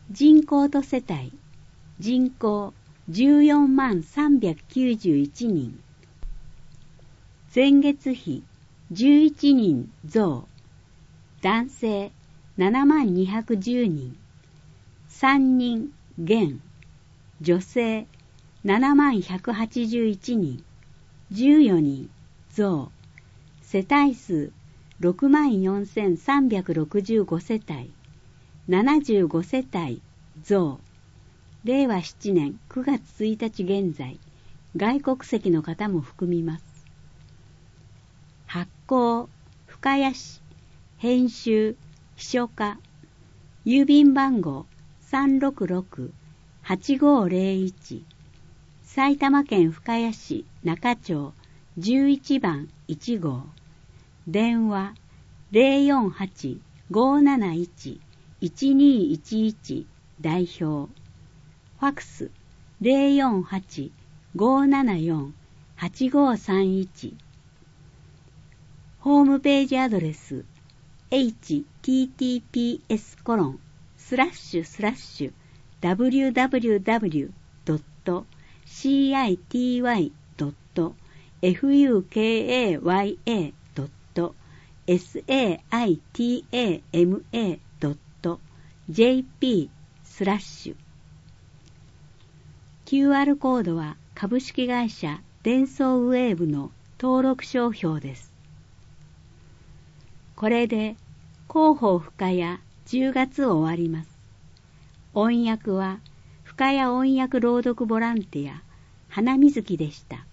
人口と世帯、人口14万391人。前月比11人増。男性7万210人。3人減。女性7万181人。14人増。世帯数6万4365世帯。75世帯増。令和7年9月1日現在、外国籍の方も含みます。発行、深谷市、編集、秘書課、郵便番号366-8501、埼玉県深谷市中町11番1号、電話048-571-1211代表、ファックス 048-574-8531。ホームページアドレス https://www.cityway.fukaYA.satama.jp/。QR コードは株式会社デンソーウェーブの登録商標です。これで広報深谷10月を終わります。音訳は深谷音訳朗読ボランティア花水木でした。